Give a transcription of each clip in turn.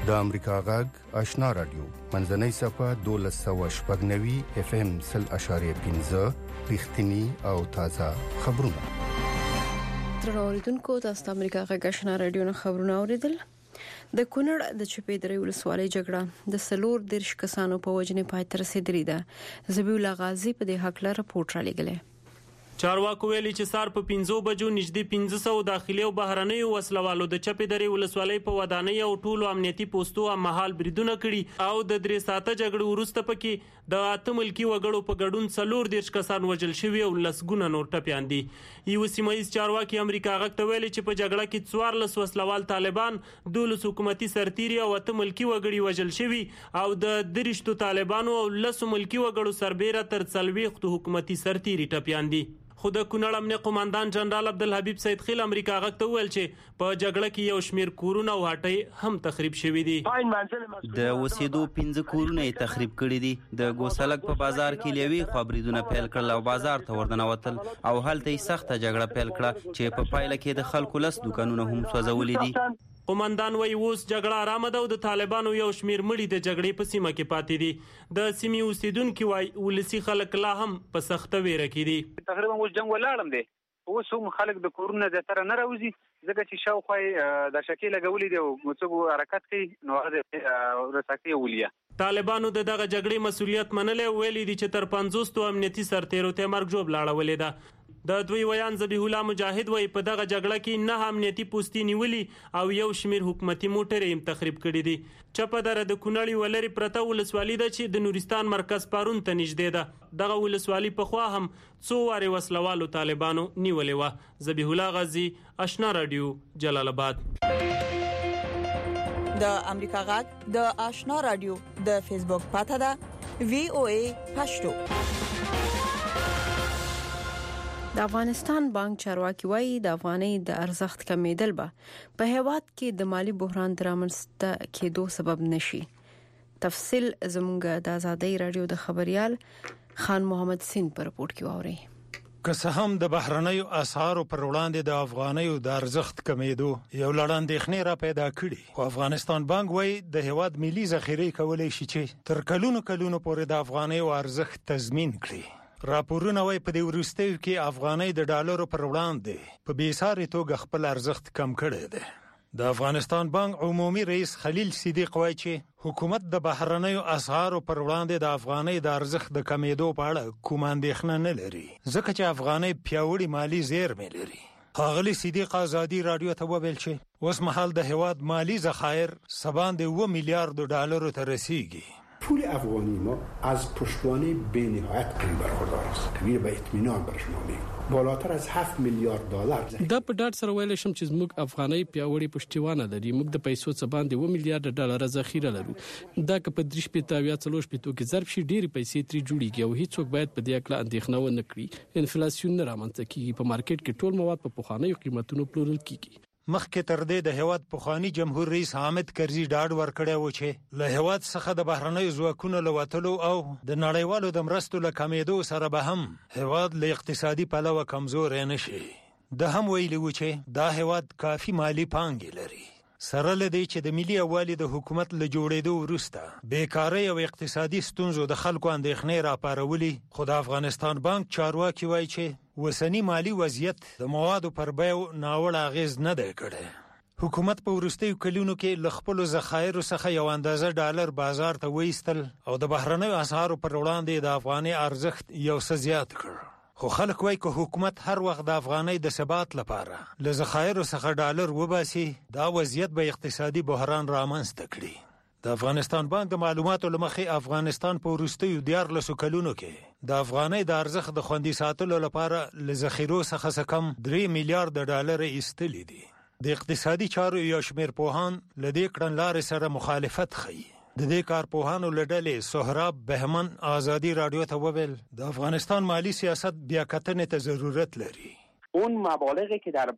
د امریکا غږ آشنا رادیو منځنۍ صفه 1290 اف ام 0.15 رښتینی او تازه خبرونه. تر اوریدونکو تاسو د امریکا غږ آشنا رادیو نه خبرونه اوریدل. د کونړ د چپېدرې ولسوالۍ جګړه د سلور دیرش کسانو په وجنې پای ته رسیدلې ده. زبیح الله غازی په دې حق لپاره رپورټ را لګلې. چارواکو ویلي چې سار په 15 بجو نږدې 1500 داخلي او بهرنۍ وسلوالو د چپېدرې ولسوالۍ په ودانۍ او ټولو امنیتي پوسټو مهال بریدونه کړي او د 3 ساعته جګړې وروسته پکې د 8 ملکی وګړو په ګډون سلور دیرش کسان وژل شوي او لسګونه نور ټپيان دي. یو سیمایي چارواکي امریکا غږ ته ویلي چې په جګړه کې 14 وسلوال طالبان 12 حکومتي سرتیري او 8 ملکی وګړي وژل شوي او د 13 طالبانو او 10 ملکی وګړو سربېره تر 40 حکومتي سرتیري ټپيان دي. خو د کونړ امنیه قوماندان جنرال عبدالحبیب سید خیل امریکا غږ ته ویل چې په جګړه کې یو شمیر کورونه او هټۍ هم تخریب شوي دي. د وسیدو 15 کورونه تخریب کړي دي. د ګوسلک په بازار کې لوي خبريدونه پیل کړل او بازار ته وردنوتل او هلته سخته جګړه پیل کړه چې په پایله کې د خلکو لس دکانونه هم سوځولې دي. قومندان وایي اوس جګړه آرامه ده او د طالبانو یو شمیر مړي د جګړې په سیمه کې پاتې دي. د سیمې اوسیدونکو وایي ولسی خلک لا هم په سخته ویره کې دي. تقریبا اوس جنگ ولاړم دي. اوس هم خلک د کورونه د تر نه راوځي ځکه چې شاوخوا د شکل لګولې دي او څو حرکت کوي نو د رساکي ولیا. طالبانو دغه جګړې مسولیت منلې ویلي دي چې تر 500 امنیتي سرتیرو ته مرګ جوړ لاړولې ده. د دوی ویان زبیح الله مجاهد وای په دغه جګړه کې نه امنیتي پوسټي نیولي او یو شمیر حکومتي موټر هم تخریب کړي دي. چپدره د کونړی ولري پرته ولسوالۍ ده چې د نورستان مرکز پارون ته نږدې ده. دغه ولسوالۍ په خوا هم څو واره وسلوالو طالبانو نیولې و. زبیح الله غازی آشنا رادیو جلال آباد. د امریکا غږ د آشنا رادیو د فیسبوک پاڼه ده VOA پښتو. د افغانستان بانک چارواکي وایي د افغانۍ د ارزښت کمیدل به په هیواد کې د مالی بحران درامنځته کېدو سبب نشي. تفصیل زموږ د آزادۍ رادیو د خبريال خان محمد سین پر رپورت کې ووري. که څه هم د بهرنیو اسعارو پر وړاندې د افغانیو د ارزښت کمیدو یو لړاندېخنې را پیدا کړي خو افغانستان بانک وایي د هیواد ملي ذخیره کولای شي چې تر کلونو پورې د افغانیو ارزښت تضمین کړي. راپورونه وايي په دې وروستیو کې افغانۍ د ډالرو پر وړاندې په بیساري توګه خپل ارزښت کم کړی دی. د افغانستان بانک عمومي رئیس خلیل صدیق وایي چې حکومت د بهرنیو اسعارو پر وړاندې د افغانۍ د ارزښت د کمیدو په اړه کوم اندېښنه نه لري ځکه چې افغانۍ پیاوړي مالی زیرمې لري. ښاغلی صدیق آزادی رادیو ته وویل چې اوس مهال د هیواد مالی ذخایر سباند 2 میلیارد ډالرو ته رسیږي. پول افغانی ما از پشتوانه بی‌نهایت قوی برخوردار است که به اطمینان بر شما میگم بالاتر از 7 میلیارد دلار. دا په ډاډ سره ویل شم چې زموږ افغانۍ پیاوړي پشتوانه لري. موږ د پیسو څخه باندې 2 میلیارډ ډالر ذخیره لرو. دا که په 3 یا 4 کې ضرب شي ډېری پیسې تری جوړیږي او هیڅوک باید په دې اړه اندېښنه ونه کړي. انفلیسیون نه رامنځته کیږي. په مارکیټ کې ټول مواد په پخوانیو قیمتونو پلورل کیږي. مخکې تر دې د هیواد پخوانی جمهور رئیس حامد کرزي ډاډ ورکړی و چې له هیواد څخه د بهرنیو ځواکونو لوتلو او د نړیوالو د مرستو له کمیدو سره به هم هیواد له اقتصادي پلوه کمزور نه شي. د هم ویلي و چې دا هیواد کافي مالی پانګې لري. سره لدی چې د ملي اوالي د حکومت له جوړېدو وروسته بیکاری او اقتصادي ستونزو د خلکو اندېښنې راپارولې خو د افغانستان بانک چارواکي وایي چې وسنی مالی وضعیت د موادو پر بیو ناوړه اغیز نه دی کړی. حکومت په وروستیو کلونو کې له خپلو ذخایرو څخه یو اندازه ډالر بازار ته وایستل او د بهرنیو اسعارو پر وړاندې د افغانۍ ارزښت یو څه زیات کړ. خو خلک وایي که حکومت هر وخت د افغانۍ د ثبات لپاره له ذخایرو څخه ډالر وباسي دا وضعیت به اقتصادي بحران رامنځته کړي. د افغانستان بانک د معلوماتو لمخې افغانستان په وروستیو 14 کلونو کې د افغانۍ د ارزښت د خوندي ساتلو لپاره له ذخیرو څخه کم 3 میلیارډ ډالر ایستلي دي. د اقتصادي چارو یو شمېر پوهان له دې کړنلارې سره مخالفت ښيي. د دې کارپوهانو له ډلې سهراب بهمن آزادی رادیو ته وویل د افغانستان مالی سیاست بیا کتنې ته ضرورت لري. اون مبالغی که در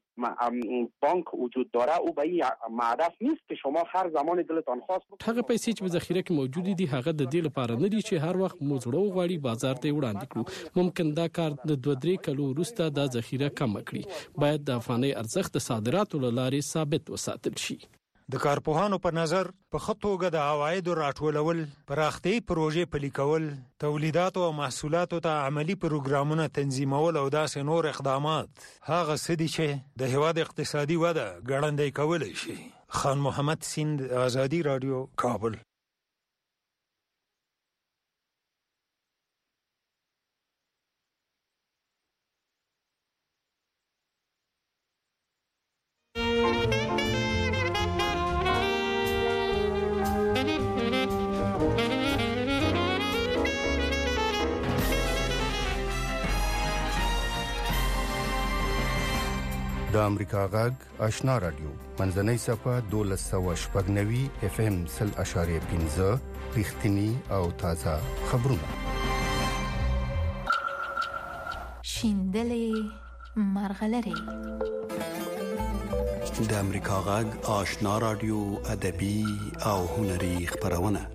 بانک وجود داره او به این معرف نیست که شما هر زمان دلتان خواست هغه پیسې چې په ذخیره کې موجود دي هغه د دې لپاره نه دي چې هر وخت مو زړه وغواړي بازار ته وړاندې کړو. ممکن دا کار د 2-3 کلو وروسته د ذخیره کم کړي. باید د افغانۍ ارزښت د صادراتو لارې ثابت وساتل شي. د کارپوهانو په نظر په خطوګه د عوایدو راټولول، پراختیايي پروژې پلي کول، تولیدات او محصولاتو ته عملی پروګرامونه تنظیمول او داسې نور اقدامات هغه څه دي چې د هیواد اقتصادي وده ګړندۍ کولی شي. خان محمد سیند، آزادی رادیو، کابل. د امریکا غږ آشنا رادیو منځنۍ صفه 1290 FM 0.15 رښتینی او تازه خبرونه. شیندلې مرغلرې د امریکا غږ آشنا رادیو ادبي او هنري خبرونه.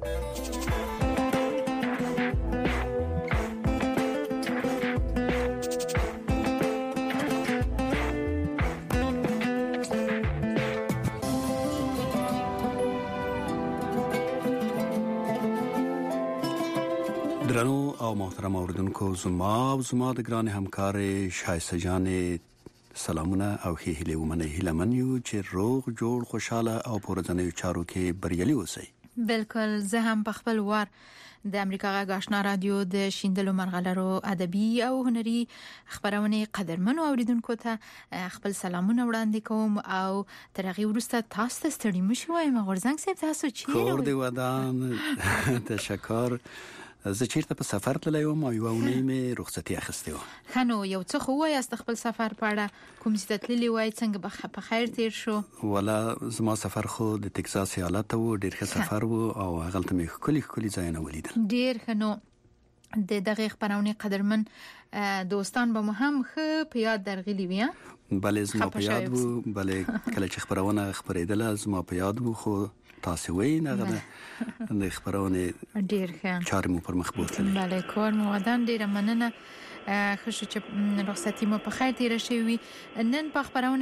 درنو او محترم اوریدونکو، زما د ګران همکار شایسته جانې سلامونه او ښې هیلې ومنئ. هیله من یو چې روغ جوړ خوشاله او په ورځنیو چارو کې بریالي اوسئ. بالکل. زه هم په خپل وار د امریکا غږ آشنا رادیو د شیندلو مرغلرو ادبي او هنري خبرونه قدرمنو اوریدونکو ته خپل سلامونه وړاندې کوم او تر هغه وروسته تاسو ته ستړي مشئ. وایم غورځنګ صاحب، تاسو چیرې کور دی ودان؟ تشکر. زه چیرته په سفر تللی وم او یوه اونۍ مې رخصتي اخیستې وه. ښه، نو یو څه خو ووایاست خپل سفر په اړه، کوم ځای ته تللي وای، څنګه په خیر تیر شو؟ والا زما سفر خو د ټکساس ایالت ته و، ډېر ښه سفر و او هغلته مې ښکلي ځایونه ولیدل. ډېر ښه. نو د دغه خبرونه قدرمن دوستان به مو هم ښه په یاد درغلي وي. بلې زما په یاد وو، بلې کله چې خبرونه خپرېدله زما په یاد وو، خو تاسو وایي نه د خبرونه ډېر ښه چارې مو پر مخ بوتلې. بلې کور مو ودان. ډېره مننه. ښه شو چې رخصتي مو په خیر تیره شوې. نن په خبرونه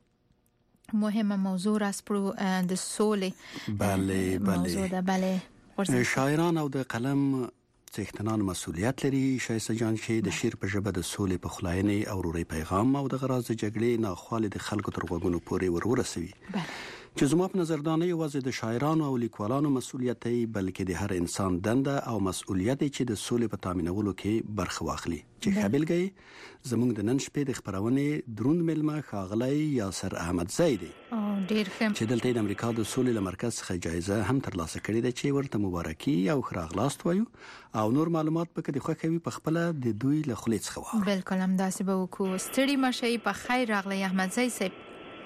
کې مهمه موضوع راسپړو د سولې. بلې موضوع ده. بلې شاعران او د قلم څښتنان مسؤلیت لري شایسته جان چې د شعر په ژبه د سولې په خلاینې او ورورۍ پیغام او د غراز جګړې ناخوالې د خلکو تر غوږونو پورې ورسوي. چې زما په نظر دا نه یوازې د شاعرانو او لیکوالانو مسؤلیت دی، بلکې د هر انسان دنده او مسؤلیت دی چې د سولې په تامینولو کې برخه واخلي. چې ښه بیلګه زموږ د نن شپې د خبرونې دروند مېلمه ښاغلی یاسر احمدزی دی، ډېر ښه، چې دلته د امریکا د سولې له مرکز څخه جایزه هم ترلاسه کړې ده چې ورته مبارکي او ښه راغلاست وایو او نور معلومات پکې د خوښوي په خپله د دوی له خولې څخه واورو. بالکل همداسې به وکړو. ستړي مشئ. په خیر راغلی احمدزی صاحب.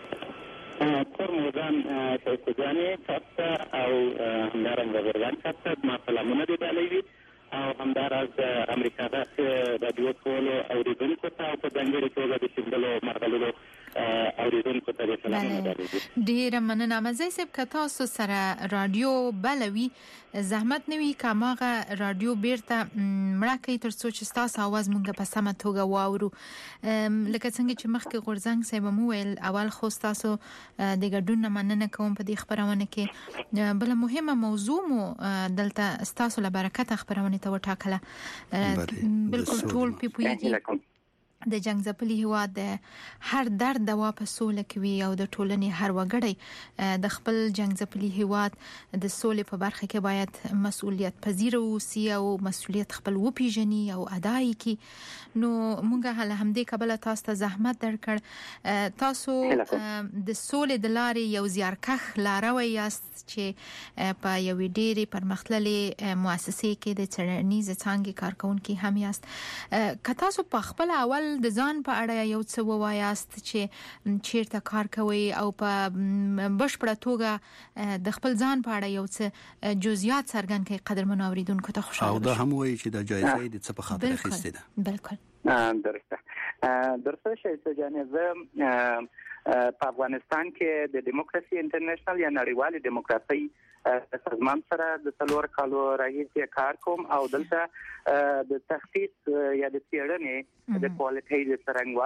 کور مودان شایسته جانې تاسو او همدارنګه غورځنګ تاسو ما سلامونه دي ډالوي او همدارنګه د امریکا د رادیو ټولو اوریدونکو ته او په ځانګړي توګه د شیندلو مرغلرو اوریدونکو ته سلامونه ډالوي. ډېره مننه احمدزی صاحب. که تاسو سره رادیو بلوي زحمت نوي کماغه رادیو بیرته مړه کوي تر څو چې تاسو आवाज مونږ په سمه توګه واورو. لکه څنګه چې مخکې غورځنګ صاحب مو ویل، اول خو تاسو د ګډون مننه کوم په دې خبرونه کې. بل مهمه موضوع مو دلته تاسو له برکته خبرونه ته وټاکله. بالکل ټول پیپوي د جنگ ځپلي هیواد هر درد دوا په سوله کوي او د ټولنې هر وګړی د خپل جنگ ځپلي هیواد د سولې په برخه کې باید مسؤلیت پذیر اوسي او مسؤلیت خپل وپیژني او ادا کړي. نو موږ هله همدې کبله تاسو ته زحمت درکړ. تاسو د سولې د لارې یو زیارکښ لاروی یاست چې په یوې ډېرې پرمختللې مؤسسې کې د څېړنیزې څانګې کارکونکي هم یاست. که تاسو په خپل اول د ځان په اړه یو څه ووایاست چې چیرته کار کوي او په بشپړه توګه د خپل ځان په اړه یو څه جزئیات څرګند کړئ قدرمنو اوریدونکو ته خوشاله او دا هم وایي چې د جایزې د څه په خاطر اخیستې ده. بالکل درسته شایسته جانې. زه په افغانستان کې د دیموکراسي انټرنیشنل یا نړیوال دیموکراسي سازمان سره د 3 کالو راهیسې کار کوم او دلته د تخصیص یا د څېړنې د کوالټي د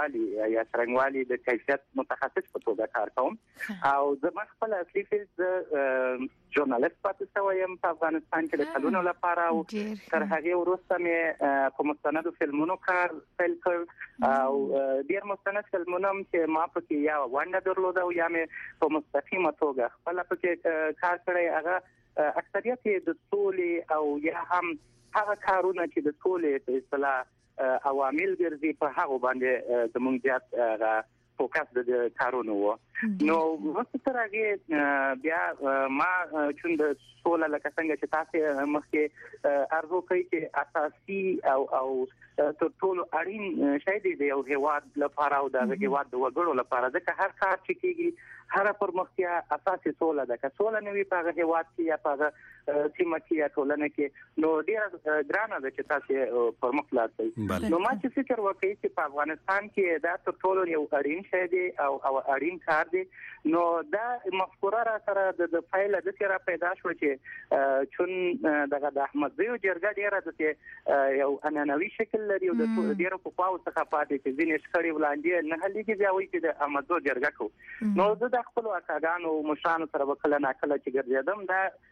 څرنګوالي د کیفیت متخصص په توګه کار کوم او زه خپل اصلي فیلډ ژورنالیست پاتې شوم په افغانستان کې د کلونو لپاره او تر هغه وروسته مې په مستندو فلمونو کار پیل کړ او ډیر مستند فلمونه چې ما پکې یا ونده درلوده او یا مې په مستقیمه توګه خپل پکې کار کړی هغه اکثریت د سولې او یا هم هغه کارونه چې د سولې په اصطلاح عوامل ګرځي په هغه باندې زموږ زیات فوکس د کارونو وو نو وروسته راغی بیا ما چون د سوله لکه څنګه چې تاسو مخکې ارزو کوي چې اساسي او تر ټولو اړین شی دی یو هیواد لپاره او د هیواد د وګړو لپاره ځکه هر کار چې کیږي هر پرمختیا اساسي سوله ده که سوله نه وي په هیواد کې یا په سیمه کې یا ټولنه کې نو ډیر ګرانه ده چې تاسو پرمخ لاړئ نو ما چې فکر وکړی چې په افغانستان کې دا تر ټولو یو اړین شی دی او اړین کار دی نو دا مفکوره را سره د فایل د سره پیدا شو چې چون دغه د احمد زیو جرګه ډیره د یو انانوي شکل لري او د ډیرو په پاو څخه پاتې چې ځینې شخړې ولاندې نه هليږي بیا وایي چې د احمد زیو جرګه کو نو د خپل اکاګانو مشرانو سره وکړه ناکله چې ګرځیدم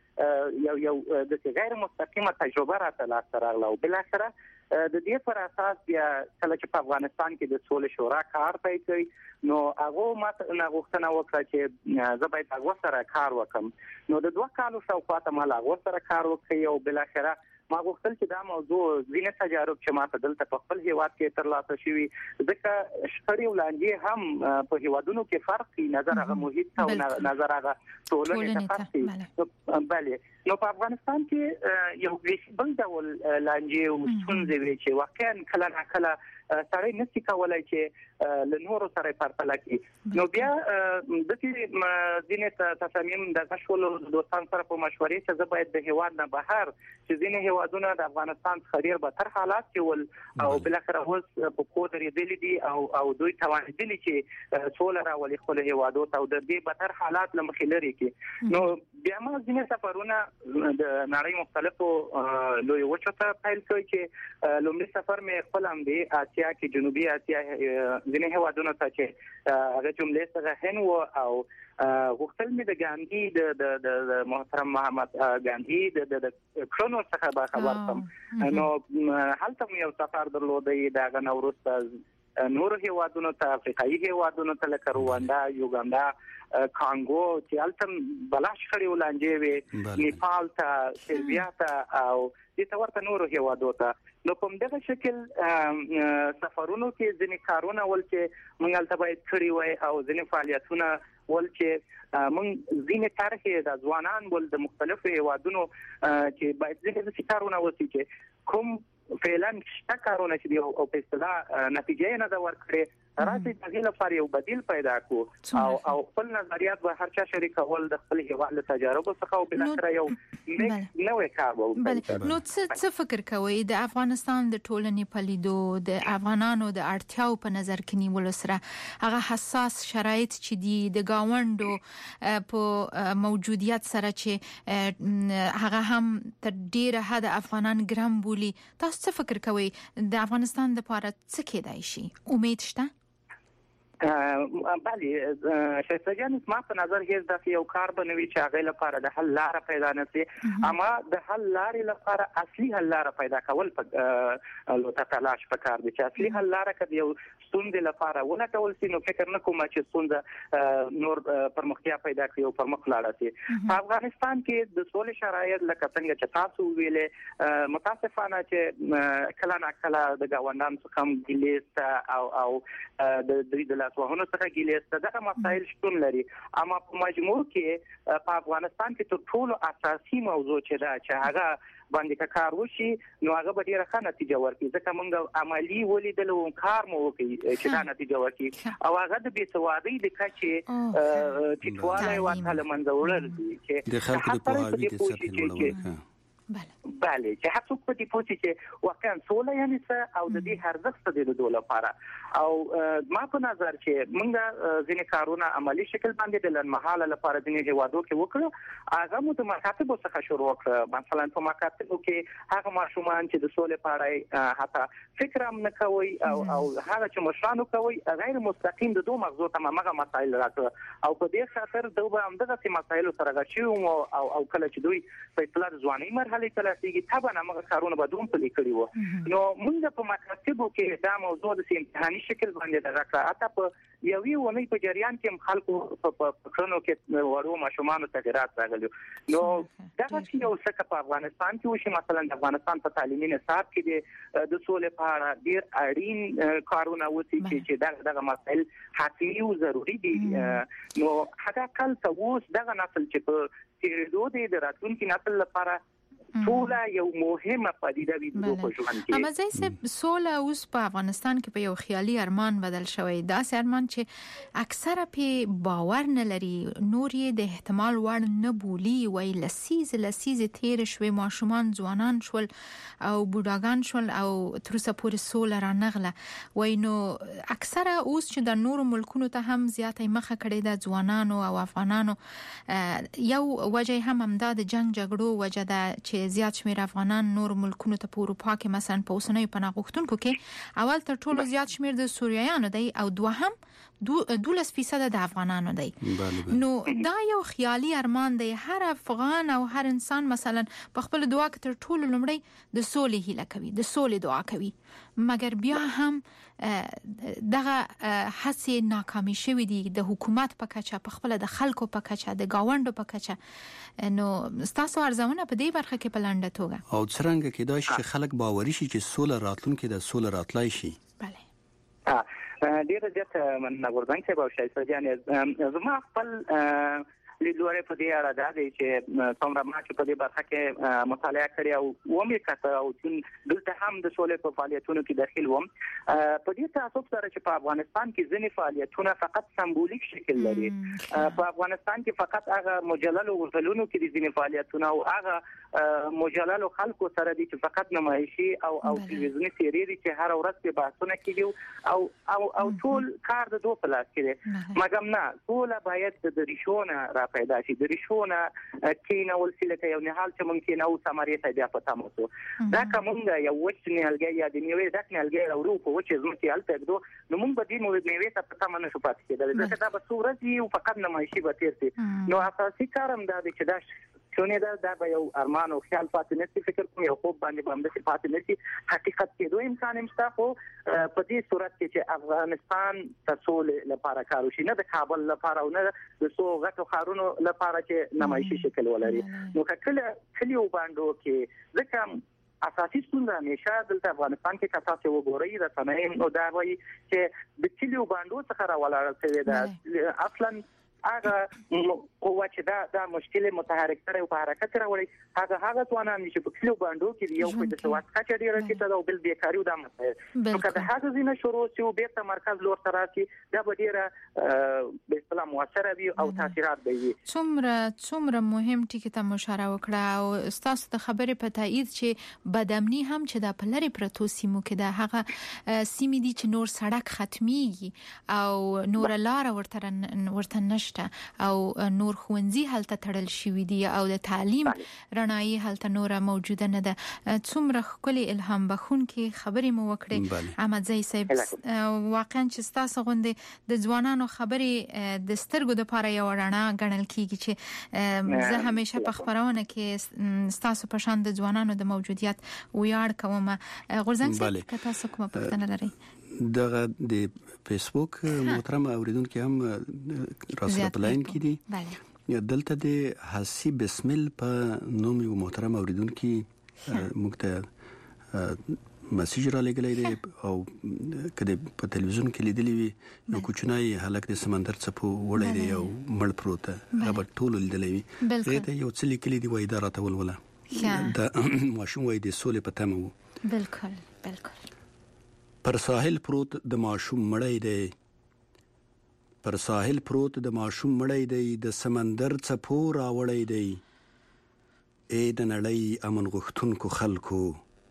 دا یو د غیر مستقیمه تجربه راته راغله او بل اخره د دې پر اساس بیا کله چې په افغانستان کې د سولې شورا کار پیل کړ نو هغه ماته غوښتنه وکړه چې زه باید هغه سره کار وکم نو د 2 کالو شاوخوا ته ما هغه سره کار وکړ او بل اخره ما غوښتل چې دا موضوع ځینې تجارب چې ما ته دلته په خپل هیواد کې ترلاسه شوي ځکه شخړې ولاندې هم په هیوادونو کې فرق دی نظر هغه محیط او نظر هغه ټولنې ته فرق دی بله نو په افغانستان کې یو بل ډول لانجې او ستونزې وي چې واقعا کله ناکله سړی نشي کولای چې له نورو سره پرتله کړي نو بیا د دې ځینې تصامیم د غشول دوستان سره په مشورې چې زه باید د هیواد نه بهر چې ځینې هیوادونه د افغانستان څخه ډیر بدتر حالات کې ول او بل اخر اوس په قدرت دی او دوی توانیدلی چې سوله راولي خپل هیوادو ته او د دې بدتر حالات لمخې لري کې نو بیا ما ځینې سفرونه د نړۍ مختلفو لوی وچو ته پیل کړی چې لومړی سفر مې خپل هم دی آسیا کې جنوبي آسیا ځینې هیوادونو ته چې هغه جملې څخه هن و او غوښتل مې د ګاندھی د محترم محمد ګاندھی د کړنو څخه به خبر شم نو هلته یو سفر درلودی دا غنورسته نور هیوادونو ته افریقایي هیوادونو ته لکه رواندا یوګاندا کانګو چې التم بلاش خړې ولانجې وي نیپال ته سربیا ته او د تورته نور هیوادو ته نو کوم دغه شکل سفرونو کې ځینې کارونه ول چې موږ البته باید کړی وای او ځینې فعالیتونه ول چې موږ ځینې طرحې د ځوانان ول د مختلفو هیوادونو چې باید ځینې کارونه وسی چې کوم فعلا شته کارونه چې او په اصطلاح نتیجې نه دا ورکړي راځي چې لپاره یو بدیل پیدا کو او خپل نظریات به هر چا شریکول د خپل هیواد له تجربه څخه او بل سره یو نوې کار وو نو څه فکر کوئ د افغانستان د ټولنې په لیدو د افغانانو د اړتیاو په نظر کې نیول سره هغه حساس شرایط چې دی د گاونډو په موجودیت سره چې هغه هم تر ډیره حد افغانان ګرام بولی تاسو څه فکر کوئ د افغانستان لپاره څه کېدای شي امید شته بله شایسته جان ما په نظر هیڅ داسې یو کار بنوي چې هغه لپاره د حل لار پیدا نشي اما د حل لارې لپاره اصلي حل لار پیدا کول په لوټه تلاش پکار دي چې اصلي حل لار کدی یو ستونزې لپاره ونه کول سي نو فکر نه کوم چې ستونزه نور پرمختیا پیدا کوي او پرمخ لاړه شي په افغانستان کې د سولې شرایط لکه څنګه چې تاسو ویلې متاسفانه چې کله ناکله د گاونډانو څخه هم ګیلې او د دوی وهونه څخه ګیلې دغه مسایل شتون لري اما په مجموع کې په افغانستان کې ټول ټولو اساسي موضوع چې دا چې هغه باندې کار وشي نو هغه به ډیره ښه نتیجه ورکړي ځکه موږ عملی ولیدل او کار مو وکړي چې دا نتیجه ورکړي او هغه د بېسوادۍ د کچې ټیټوالی ورته له منځه وړل دي چې د خلکو د پوهاوي د سطحې لوړول بله چې هڅه کوي چې واقعا سوله یعنی څه او د دې ارزښت د دوه لپاره او ما په نظر چې موږ ځینې کارونه عملی شکل باندې د لنمحاله لپاره ځینې هیوادو کې وکړو هغه مو د مکاتبو څخه شروع کړ مثلا په مکاتبو کې هغه ماشومان چې د سولې په اړه حتی فکر هم نه کوي او هغه چې مشرانو کوي غیر مستقیم د دوه مغزو ته مغه مسایل راځي او په دې خاطر دوی هم دغه مسایل سره غشي او کله چې دوی په اطلاع ځواني مرحله کې لاسيږي طبعا موږ کارونه بدوم په لیکلي وو نو موږ په مکاتبو کې دا موضوع د امتحاني شکل باندې راځه حتی په یوې ونې په جریان کې خلکو په کړنو کې ورو ماشومان تغیرات راغلي نو دا چې یو څه په افغانستان کې وشي مثلا د افغانستان په تعلیمي نصاب کې د سولې په اړه ډیر اړین کارونه وسی چې دغه مسایل حتمي او ضروری دي نو هغه کله اوس دغه نسل چې په تیرېدو دي د راتلونکي نسل لپاره سوله یو مهمه پدیده وي د په ژوند کې اما زې سوله اوس په افغانستان کې په یو خیالي ارمان بدل شوی دا ارمان چې اکثره په باور نه لري نور یې د احتمال وړ نه بولی وای لسیز تیر شوی ماشومان ځوانان شول او بوډاګان شول او تر اوسه پورې سوله را نغله وای نو اکثره اوس چې د نورو ملکونو ته هم زیاتې مخه کړې د ځوانانو او افغانانو یو وجه هم همدا د جنگ جګړو وجه ده چې زیات شمیر افغانان نور ملکونو ته په اروپا کې مثلا په اوسنۍ پناه غوښتونکو کې اول تر ټولو زیات شمیر د سوریایانو دی او دوهم 12% د افغانانو دی نو دا یو خیالي ارمان دی هر افغان او هر انسان مثلا په خپل دعا کې تر ټولو لومړی د سولې هیله کوي د سولې دعا کوي مګر بیا هم دغه هڅې ناکامې شوې دي د حکومت په کچه په خپل د خلکو په کچه د گاونډو په کچه نو تاسو ارزونه په دې برخه کې په لنډه توګه او څنګه کې دا چې خلک باوري شي چې سوله راتلونکي د سوله راتلای شي بله ډیر زیات مننه ګورځان چې به شایسته جان زما خپل لیدلوري په دې اړه دا دی چې څومره ما چې په دې برخه کې مطالعه کړې او ومې کته او چې دلته هم د سولې په فعالیتونو کې داخل وم په دې تاسو سره چې په افغانستان کې ځینې فعالیتونه فقط سمبولیک شکل لري په افغانستان کې فقط هغه مجلل غزلونو کې د ځینې فعالیتونه او هغه مجلل خلکو سره دي چې فقط نمایشي او تلویزیوني سیریز چې هر ورځ په بحثونه کیږي او ټول کار د دوه په لاس کې دی مګم نه ټول باید د ریښونه پیدا شي د ریښونه کینه ولسله کې یو نهال چې ممکن او سماري ته بیا پتا مو دا کومه یو وښ نه الګي یا د نیوي دک نه الګي او په وښ زمتي الته دو نو مونږ به دې نو نیوي ته پتا منه شو پاتې کېدل دا دا به صورت یو فقط نمایشي به تیرتي نو اساسي کارم دا چې دا شونه دا به یو ارمان او خیال پاتې نشي فکر کوم یو خوب باندې باندې پاتې نشي حقیقت کې دوی امکان مشته خو په دې صورت کې چې افغانستان تاسول لپاره کار وشي نه د کابل لپاره او نه د سو غټو خارونو لپاره چې نمایشي شکل ولري نو کله کلیو باندې کې ځکه اساسي ستونزه همیشه دلته افغانستان کې کسات وګوري د صنایع او دا وایي چې د کلیو باندې څخه راولاړ شوی دا اصلا هغه قوه چې دا مشکل متحرک سره په حرکت راوړي هغه ځوانان چې په کلیو باندې کې یو په د سواد کچه ډیره کې او بل بیکاری او د مسایل نو کله هغه زینه شروع چې بیرته مرکز لور ته راشي دا به ډیره به اسلام موثره وي او تاثیرات به وي څومره مهم ټکی ته مشاره وکړه او تاسو د خبرې په تایید چې بدامني هم چې د پلری پروتو سیمو کې د هغه سیمې دي چې نور سړک ختميږي او نور لار ورته نشته او نور خوندزي هلته تړل شوې دي او د تعلیم رڼایي هلته نور موجوده نه ده څومره خولي الهام بخون کې خبرې مو وکړې احمد زئی صاحب واقعا چې تاسو غوندې د ځوانانو خبرې د سترګو د پاره یو رڼا غنل کیږي چې زه همیشه په خبرونه کې تاسو په شان د ځوانانو د موجودیت ویاړ کوم غورځنګ صاحب تاسو کومه پوښتنه لرئ دغه د فیسبوک محترم اوریدونکو هم راسره پلاین کې دي دلته د حسی بسمل په نوم یو محترم اوریدونکو موږ ته مسیج را لګلې دي او کله په تلویزیون کې لیدلې وي نو کوچنای هلک د سمندر څخه وړې دی او مړ پروت هغه ټول لیدلې وي ته یو څه لیکلې دی وای دا راته ولوله دا ماشوم وای د سولې په تمه وو بالکل پر ساحل پروت د ماشوم مړی دی پر ساحل پروت د ماشوم مړی دی د سمندر څپو راوړی دی د نړۍ امن غوښتونکو خلکو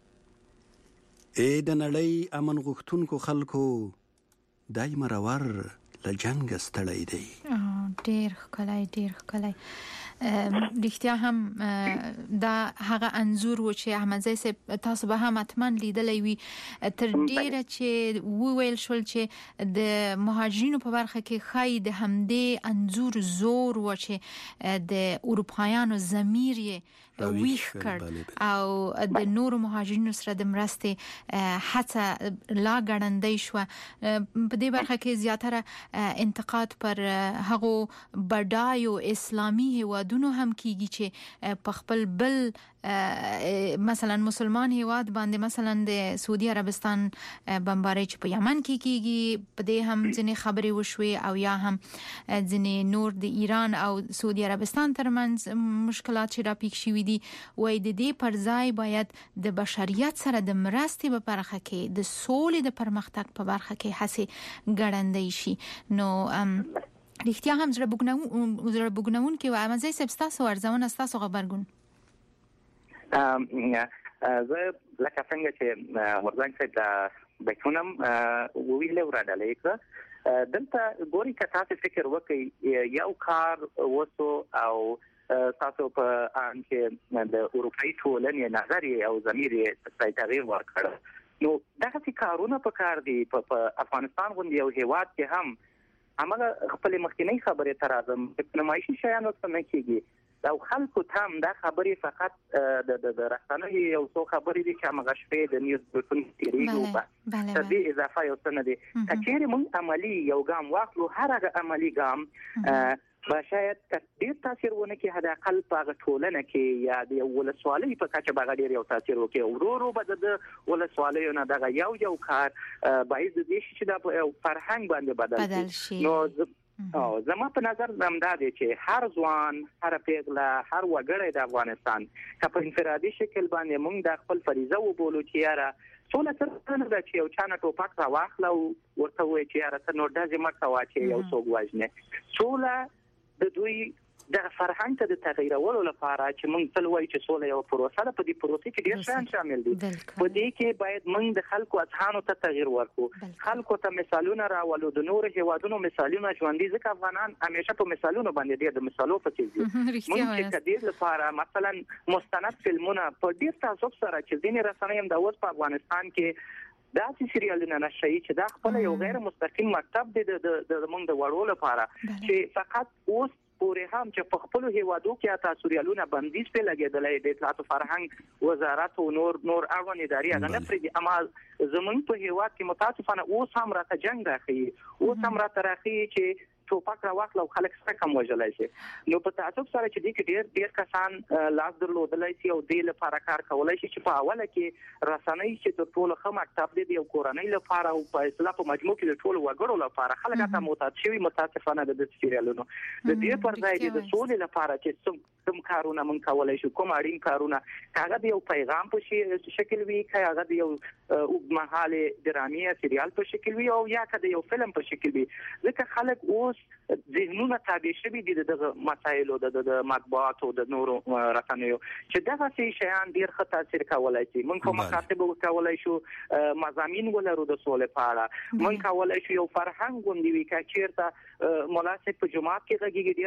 امن غوښتونکو خلکو دای مرور له جنگ ستړی دی. ډیر ښکلی رښتیا هم دا هغه انزور و چې احمدزی صاحب تاسو به هم حتما لیدلی وي تر ډیره چې وویل شول چې د مهاجرینو په برخه کې ښایي د همدې انزور زور و چې د اروپایانو ضمیر یې ویښ کړ او د نورو مهاجرینو سره د مرستې هڅه لا ګړندۍ شوه. په دې برخه کې زیاتره انتقاد پر هغو بډایو اسلامي هیوادونو هم کیږي چې په خپل بل مثلا مسلمان هیواد باندې مثلا د سعودي عربستان بمباري چې په یمن کې کیږي په دې هم ځینې خبرې وشوي او یا هم ځینې نور د ایران او سعودي عربستان ترمنځ مشکلات چې راپیښ شوي دي. وای د دې پر ځای باید د بشریت سره د مرستې په برخه کې د سولې د پرمختګ په برخه کې هڅې ګړندۍ شي. نو رښتیا هم زړه بوږنونکې و. احمدزی صاحب ستاسو ارزونه ستاسو غبرګون؟ زه لکه څنګه چې مرزنګ صاحب د بیتونم وویل ورډلې کړه دلته ګوري که تاسو فکر وکړئ یو کار وسو او تاسو په ان کې د اروپאי ټولنې نظریه او ضمیر یې تغییر ورکړ نو دغه کارونه په کار دي. په افغانستان غونډې یو هیواد کې هم همغه خپل مخکینی خبرې تر اعظم نمایشي شیانو څخه کېږي او خلکو ته دا خبرې فقط د رسنیو یو څو خبرې دي چې هغه شپې د نیوز بلټن تیریږي په دې اضافه یو څه نه دي. کچېرې موږ عملی یو ګام واخلو هر هغه عملی ګام شاید ډیر تاثیر ونه کې هدا اقل په ټولنه کې یا د ولسوالۍ په کچه باغ ډیر یو تاثیر وکړي ورو به د ولسوالۍ نه دغه یو کار باید د دې چې د فرهنګ باندې بدل شي. نو زما په نظر دا دی چې هر ځوان هر پیغله هر وګړی د افغانستان که په انفرادي شکل باندې موږ د خپل فریضه وبولو چې یاره څونه څه نه ده چې یو چا نه ټوپک راواخله او ورته ووایي چې یاره ته نور داسې مه کوه چې یو څوک وژنې. سوله د دوی د فرهنګ ته د تغییرولو لپاره چې موږ تل وایو چې سوله یو پروسه ده په دې پروسه کې ډېر شیان شامل دي. په دې کې باید موږ د خلکو اذهانو ته تغییر ورکړو خلکو ته مثالونه راولو د نور هیوادونو مثالونه ژوندۍ ځکه افغانان همیشه په مثالونو باندې ډېر د مثالو په څیر دي. موږ چې دې لپاره مثلا مستند فلمونه په ډېر تعصب سره چې ځینې رسنۍ هم د اوس په افغانستان کې دا چې سریالونه نشي چې دا خپل یو غیر مستقیم مکتب دی د موږ د وړو لپاره چې فقط اوس پورې هم چې په خپل هیوادو کې تاسو سریالونه بندیز په لګیدلې د اطلاعات او فرهنګ وزارت او نور اړوند ادارې هغه نه پرې اما زمونږ په هیواد کې متاسفانه اوس هم راته جنگ راخي اوس هم راته راخي چې ټوپک راواخلو خلک سره کوم وجلای شي. نو په تعصب سره چې دې کې ډېر کسان لاس درلودلای شي او دې لپاره کار کولای شي چې په اوله کې رسنۍ چې د ټولو خه مکتب دي او کورنۍ لپاره او په اصطلاح په مجموع کې د ټولو وګړو لپاره خلک ته معتاد شوی متاسفانه د سریالونو د دې پر ځای د سولې لپاره چې کوم کارونه مونږ کولای شو کوم اړین کارونه هغه د یو پیغام په شکل وي هغه د یو اوږدمهاله درامي سریال په شکل وي او یا د یو فلم په شکل وي ځکه خلک اوس ذهنونه تابع شوي دي د مسایلو د مطبوعات او د نورو رسنیو چې دغه شیان ډیر ښه تاثیر کولای شي. موږ کوم مکاتب کولای شو مضامین ولرو د سولې په اړه موږ کولای شو یو فرهنګ غونډې وي چې چیرته مولا صاحب په جماعت کې غږیږي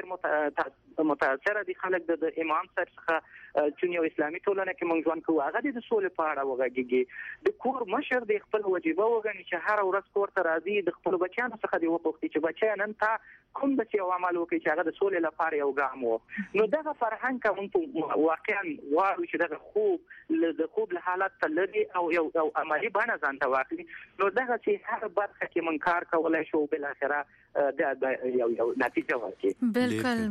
ډیر متاثر دي خلک د امام صاحب څخه چې یو اسلامي ټولنه کې موږ ژوند کوو هغه د سولې په اړه وغږیږي د کور مشر د خپل واجبہ وګڼي چې هر ورځ کور ته راځي د خپل بچیانو څخه دی وپوښتي چې بچی نن تا کوم د یو عمل وکړي چې هغه د سولې لپاره یو ګام وو. نو دغه فرهنګ کوم واقعا وایو چې دغه خوب له حالت تللی او یو عملی بڼه ځان ته واخلي نو دغه چې هر برخه کې من کار کولای شو بل اخره د یو نتیجه ورکړي.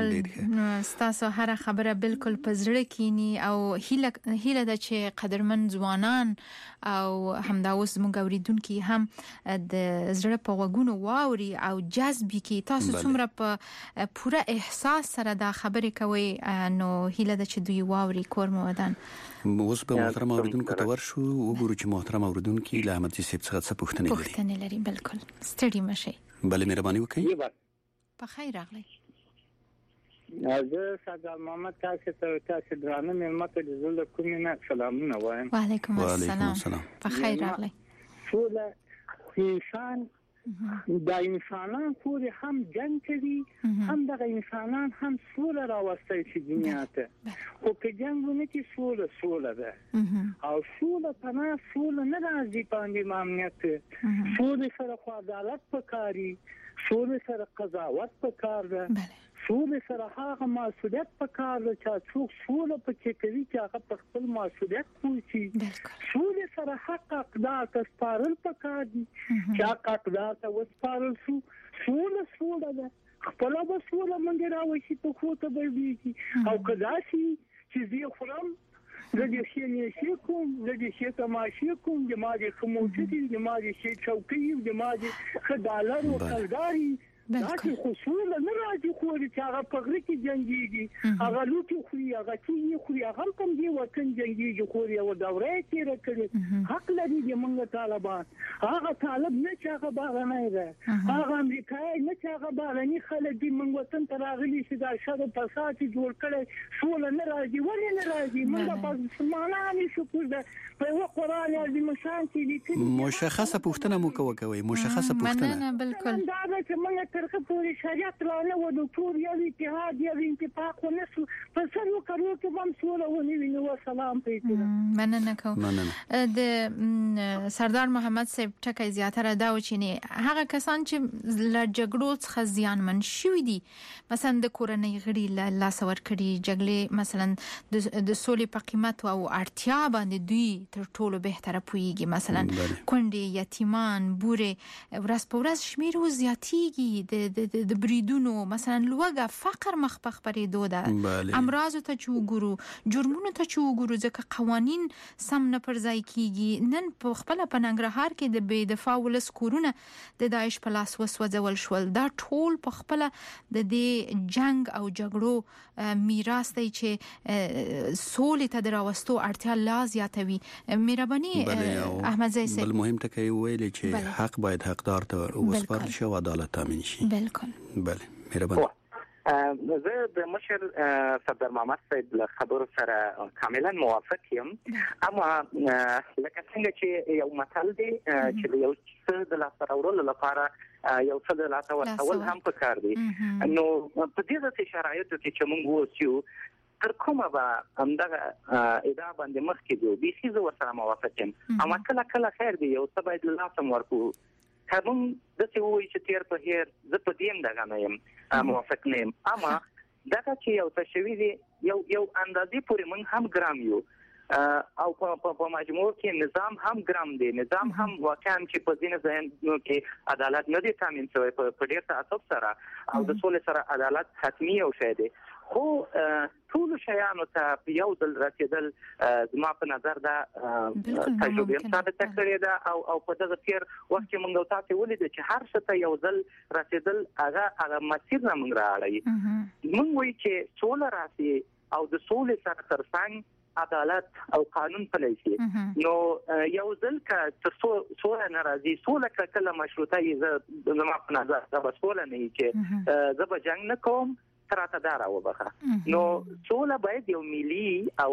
بالکل ستاسو هر خبره بالکل پزړه کینی او هیله د چې قدرمن ځوانان او همدا اوس موږ اوریدونکو هم د زړه په وګونو واوري او جذب کی تاسو څومره په پوره احساس سره دا خبرې کوي نو هیله د چې دوی واوري کور مودان اوس په محترم اوریدونکو ته ورشو وګورو چې محترم اوریدونکو له احمدزی صاحب څخه څه پوښتنه لري. بالکل ستړي مشي. بله مهرباني وکړئ. په خیر راغلی. زه سردار محمد تاسو درانه ملمت د زړه کومه سلامونه وایم. وعلیکم السلام. بخیر راغلی. سوله انسان دا انسانان پورې هم جنگ کوي هم دغه انسانان هم سوله راوستي چې دنیا ته خو که جنگونه کې سوله ده او سوله پناه سوله نه راځي باندې امنیت سوله سره خو عدالت پکاري سوله سره قضاوت پکار ده سوله سره هغه مسؤلیت پکار ده چې څوک سوله پکې کوي چې هغه په خپل مسؤلیت پوښي سوله سره حق اقدار تسپارل پکار دي چې حق اقدار ته وسپارل شو سوله ده خپل به سوله منډه راوشي په خوته به او کداسي چې زه خورم زه شي نه شي کوم زه شي تماشې کوم د ما دي خموجتي د ما دي شي چوکۍ د ما دي خدالر او خلداري دا چې خصوصا نه راځي خو چې هغه په غره کې جنگيږي هغه لوټي خو هغه چې خو هغه کوم دی وطن جنگيږي خو یو دوره کې راکړي حق لري د موږ طالبان هغه طالب نه چې هغه بارنه ده هغه امریکای نه چې هغه بارني خلک د موږ وطن ته راغلي چې دا شاده فساد جوړ کړي سول نه راځي ولې نه راځي موږ په مسلمانانو شکر ده په قرآن عظیم شان کې لیکلي مشخصه پوښتنه مو کوي مشخصه پوښتنه مننه بالکل دا چې موږ ترخه پوری شریعت رانه و د ټول یو اتحاد یو اتفاق ونسو په څلو کړو کې هم سوله ونی نو سلام پیټه مننه کوم د سردار محمد صاحب ټکي زیاتره دا و چې هغه کسان چې ل جګړو څخه زیانمن شوي دي مثلا د کورنۍ غړي لاس ور کړي جګړې مثلا د سولې په قیمت او اړتیا باندې دوی تر ټولو بهتره پويږي مثلا کونډې یتیمان بورې ورځ په ورځ شمیر زیاتیږي د بریدونو مثلا لوګه فقر مخ په خبرېدو ده امراض ته چوغورو جرمونو ته چوغورو ځکه قوانين سم نه پرځای کیږي نن په خپل پننګرهار کې د بې دفاع ولس کورونه د داعش په لاس وسوځول شول دا ټول په خپل د دې جنگ او جګړو میراث دی چې سولې ته دراوستو اړتیا لا زیاتوي مهرباني احمد زئی صاحب بل مهم ټکی ویل چې حق باید حقدار ته وسپارل شي او عدالت تامین شي بالکل بله مهرباني زه د مشر سردار محمد صاحب له خبرو سره کاملا موافق یم اما لکه څنګه چې یو مثال دی چې یو څه د لاس راوړلو لپاره یو څه د لاس ورکول هم پکار دي نو په دې ځکه شرایطو کې چې موږ وڅیو تر کومه به همدغه ادا باندې مخ کې دی به هیڅ ورسره موافق یم اما کله خیر دی یو څه باید لاسم ورکو کوم د څه وایي چې تیر په هیر زه په دې اندازه نه یم موافق نه یم اما دا چې یو څه شوی دی یو اندازې پورې موږ هم ګرام یو او په مجموع کې نظام هم ګرام دی نظام هم واقعا چې په ځینې ځایونو کې عدالت نه دی تامین شوی په ډېر تعصب سره او د سولې سره عدالت حتمی او شی دی خو ټول شیانو ته یو ځل رسیدل زما په نظر دا تجربه ثابت کړې ده او په دغه تیر وخت کې موږ تاسو ولیدل چې هر څه ته یو ځل رسیدل هغه مسیر نه موږ راړی موږ وایي چې سوله راسي او د سولې سره ترڅنګ عدالت او قانون پلی شي نو یو ځل ک تر سوله ناراضي سوله کله مشروطه یې زما په نظر دا سوله نه چې زه به جنگ نه کوم تراته دارا وبخه نو ټول باید یو ملي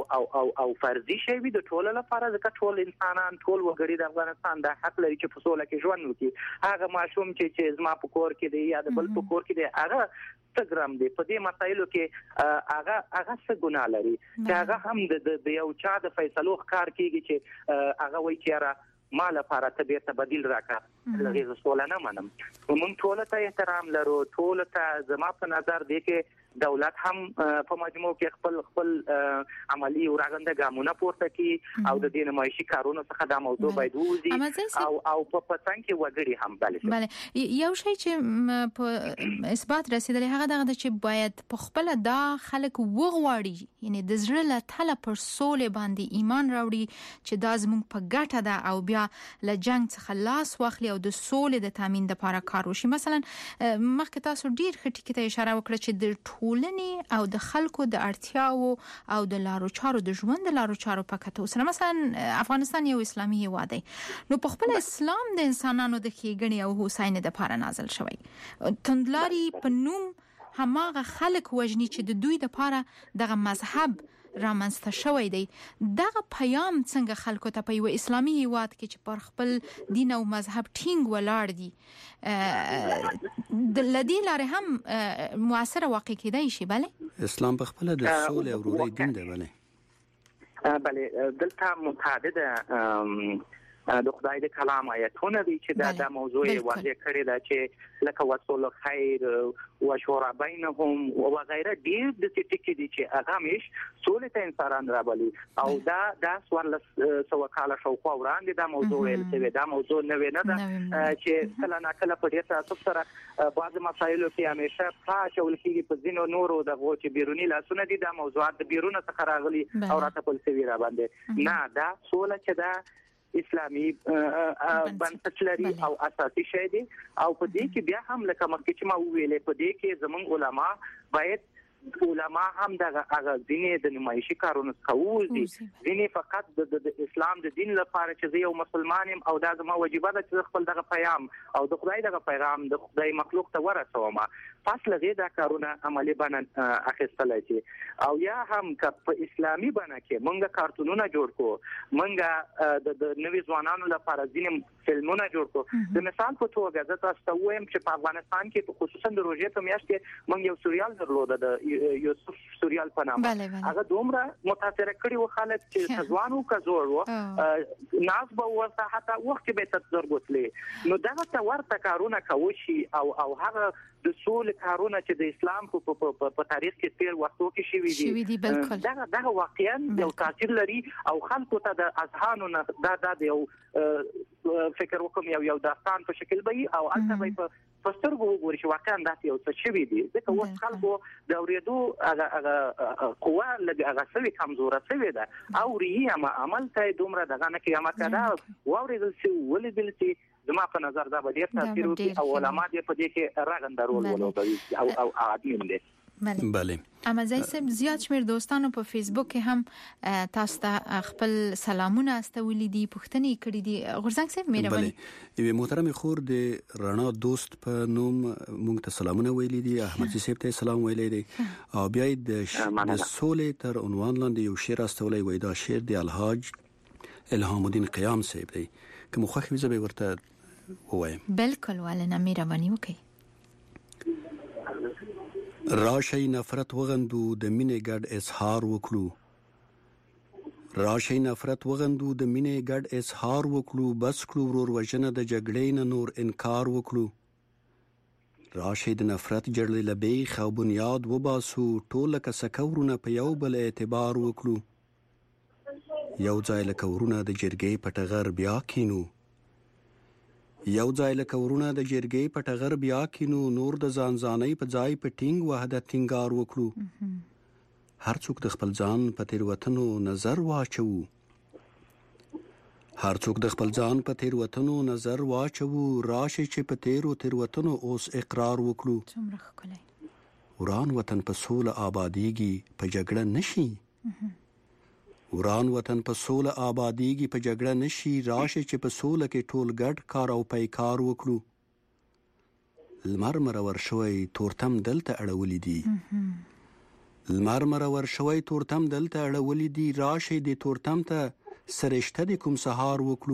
او فرضي شی وي د ټول لپاره ځکه ټول انسانان ټول وګړي د افغانستان د حق لري چې په سوله کې ژوند وکړي هغه ماشوم چې زما په کور کې دی یا د بل په کور کې دی هغه تګرام دی په دې مسایلو کې هغه څه ګناه لري چې هغه هم د یو چا د فیصلو ښکار کیږي چې هغه وایي چې مال لپاره ته بیرته بدیل راکړه لږه سوال نه منم موږ ټول ته احترام لرو ټول ته زما په نظر دی کې دولت هم په مجموع کې خپل عملی او راغنده ګامونه پورته کړي او د دې نمایشي کارونو څخه دا موضوع باید وځي او په پتن کې وګړي هم بله یو شی چې په اثبات رسیدلی هغه دغه چې باید په خپل دا خلک وغواړي یعنی د زړه له تله پر سولې باندې ایمان راوړي چې دا زموږ په ګټه ده او بیا له جنگ څخه لاس واخلي او د سولې د تامین لپاره کار وشي مثلا مخکې تاسو ډیر خټی کې اشاره وکړه چې د ټولنې او د خلکو د اړتیاو او د لارو چارو د ژوند د لارو چارو په کتو سره مثلا افغانستان یو اسلامي هیواد دی نو په خپل اسلام د انسانانو د ښېګڼې او هوساینې لپاره نازل شوی توندلاري په نوم هماغه خلک وژني چې د دوی د پاره دغه مذهب رامنځته شوی دی. دغه پیام څنګه خلکو ته په یو اسلامي هیواد کې چې پر خپل دین او مذهب ټینګ ولاړ دي د لدی لاره هم موثر واقع کېدای شي؟ بله اسلام په خپل د سولې او ورورۍ دین دی. بله دلته متعدد د خدای د کلام آیتونه دي چې دا موضوع واضح کړی دا چې لکه وصول خیر او شورا بینهم او غیره ډیر د ټکی دي چې هغه مش سولې ته انسان رابلی او دا سوال سو کاله شو خو وړاندې دا موضوع ویل چې دا موضوع نه وینه دا چې کله نه کله په دې تاسو سره بعض مسایلو کې همیشه فاشول کېږي په ځینو نورو د غو چې بیرونی لاسونه دي دا موضوعات د بیرونه څخه راغلي او راته په سوي را باندې نه دا سوله چې دا اسلامي بنسټ لري او اساسي شی دی او په دې کې بیا هم لکه مخکې چې ما ویلې په دې کې زمونږ علما باید علما هم دغه ځینې د نمایشي کارونو کول دي، ځینې فقط د اسلام د دین لپاره چې یو مسلمان یم او دا زما وجیبه ده چې خپل دغه پیغام او د خدای دغه پیغام د خدای مخلوق ته ورسوم. پس لږه دا کارونه عملی بڼه اخیستل شي او یا هم که په اسلامي بڼه کې مونږ کارتونونه جوړ کو، مونږ د نوي ځوانانو لپاره ځینې فلمونه جوړ کو. د مثال په توګه زه تاسو ته وایم چې په افغانستان کې په خصوصا د روژې په میاشت کې مونږ یو سریال درلوده د یوسف سریال په نامه. هغه دومره متاثر کړي و خلک چې ځوانو کزور و ناز به ورته حتی وخت به تدبر وکړي. نو دغه ورته کارونه کوي او هغه د سولې کارونه چې د اسلام په تاریخ کې تیر وختو کې شوي دي دغه واقعا یو تاثیر لري او خلکو ته د اذهانو نه دا یو فکر وکم یو داستان په شکل به او البته په پسترګو وګورئ چې واقعا دا یو څه شوي دي. ځکه اوس خلکو د اورېدو هغه قوه لږ هغه سوي کمزوره سوي ده او ریه عمل ته دومره دغه نه کې عمل کړه واورېدل شي ولیدل شي. زما په نظر دا به ډېر تاثیر وکړي او علما دې په دې کې راغنده رول ولوبوي او عادین دي. بله امازای صاحب زیات شمیر دوستانو په فیسبوک کې هم تاسو ته خپل سلامونه استولې دي، پوښتنې کړې دي. غورزنګ صاحب مهرباني. یوه محترم خور د رڼا دوست په نوم مونږ ته سلامونه ویلي دي، احمد صاحب ته سلام ویلي دي او بیا د سولې تر عنوان لاندې یو شعر استولې وای. دا شعر د الحاج الهام الدین قیام صاحب دی، کوم خوښ وي زه به ورته ووایم. بالکل ولنه مهرباني وکړئ. راشي نفرت وغندو د مینې ګډ اظهار وکړو، راشي نفرت وغندو د مینې ګډ اظهار وکړو، بس کړو ورور وژنه د جګړې نه نور انکار وکړو. راشي د نفرت جړلې لبیخ او بنیاد وباسو، ټوله کسکورونه په یو بل اعتبار وکړو. یو ځای لکه ورونه د جرګې په ټغر بیا کینو، یو ځای لکه ورونه د جرګې په ټغر بیا کینو، نور د ځان ځانۍ په ځای په ټینګ وحدت ټینګار وکړو. هر څوک د خپل ځان په تیروتنو نظر واچو، هر څوک د خپل ځان په تیروتنو نظر واچو. راشي چې په تیروتنو اوس اقرار وکړو. وران وطن په سوله آبادیږي په جګړه نشي، وران وطن په سوله آبادیږي په جګړه نشي. راشي چې په سوله کې ټول ګډ کار او پیکار وکړو. لمر مرور شوی تورتم دلته اړولې دي، لمر مرور شوی تورتم دلته اړولې دي. راشي د تورتم ته سرشته د کوم سهار وکړو.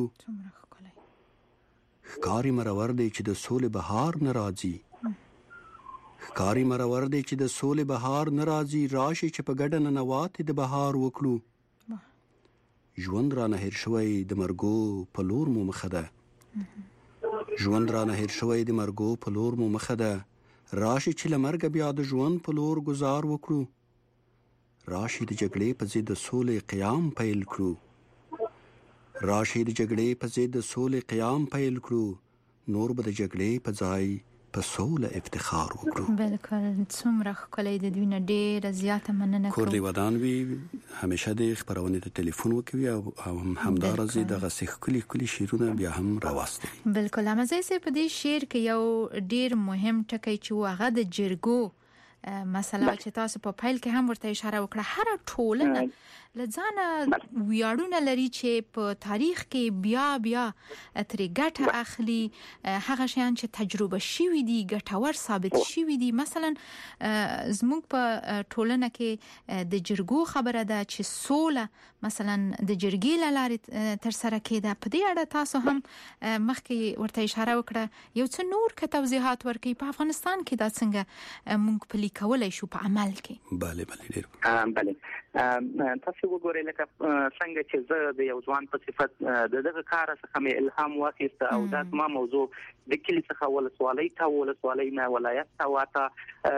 ښکاری مرور دی چې د سولې بهار ناراضي، ښکاری مرور دی چې د سولې بهار ناراضي. راشي چې په ګډه ننواتې د بهار وکړو. ژوند را نه هیر شوی د مرګو په لور مو مخه ده، ژوند را نه هیر شوی د مرګو په لور مو مخه ده. راشي چې له مرګه بیا د ژوند په لور گزار وکړو. راشي د جګړې په ضد د سولې قیام پیل کړو، راشي د جګړې په ضد د سولې قیام پیل کړو. نور به د جګړې په ځای په سوله افتخار وکړو. بالکل څومره ښکلی د دوی نه ډېره زیاته مننه کوم. کور دې ودان وي، همیشه د خپرونې ته ټلیفون وکوي او همداراز دغسې ښکلي شعرونه بیا هم راواستوي. بالکل امازای صاحب په دې شعر کې یو ډېر مهم ټکی چې هغه د جرګو مثلا چې تاسو په پیل کې هم ورته اشاره وکړه هر ټولنه لځانه ویاړونه لري چې په تاریخ کې بیا ترې ګټه اخلي هغه شیان چې تجربه شوي دي ګټور ثابت شوي دي مثلا زموږ په ټولنه کې د جرګو خبره ده چې سوله مثلا د جرګې له لارې تر سره کېده په دې اړه تاسو هم مخکې ورته اشاره وکړه یو څه نور که توضیحات ورکړئ په افغانستان کې دا څنګه موږ پلي کولی شو په عمل کې بله ډېر تاسو وګورئ لکه څنګه چې زه د یو ځوان په صفت دغه کار څخه مې الهام واخیسته او دا ما موضوع د کلی څخه ولسوالۍ نه ولایت ته واته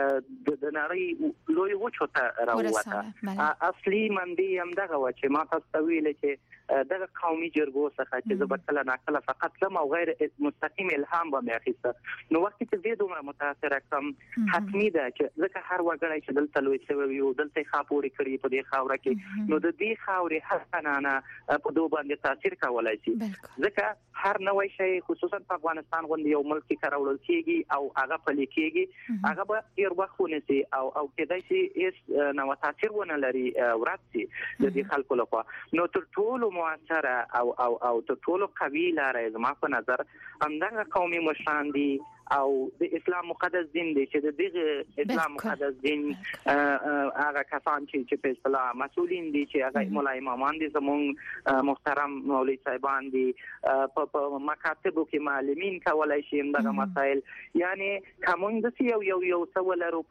د نړۍ لوی وچو ته راووته اصلي منډي هم دغه و چې ما تاسو ویل چې دغه قومي جرګو څخه چې زه کله ناکله فقط لم او غیر مستقیم الهام به مې اخیسته نو وخت چې زه دومره متاثر کړم حتمی ده چې ځکه هر وګړی چې دلته لوی شوی یو دلته خاپوري کړی په دې خاوره کې نو د دې خاورې هر قانانا په دوه باندې تاثیر کولای شي ځکه هر نوې شی خصوصا په افغانستان غوندي یو ملک کې کارول کېږي او هغه پلي کېږي هغه به ډیر وخت ونیسي او کېدای شي هیڅ نو تاثیر ونه لري وراتي د دې خلکو لپاره نو تر ټولو موثره او تر ټولو قوي لارې زما په نظر همدغه قومي مشران دي او د اسلام مقدس دین دی چې د دغه اسلام مقدس دین هغه کسان چې په اصطلاح مسؤلین دي چې هغه مولا امامان دي زموږ محترم مولوی صاحبان دي په مکاتبو کې معلمین کولای شي دغه مسائل یعنی کوم د یو څولرو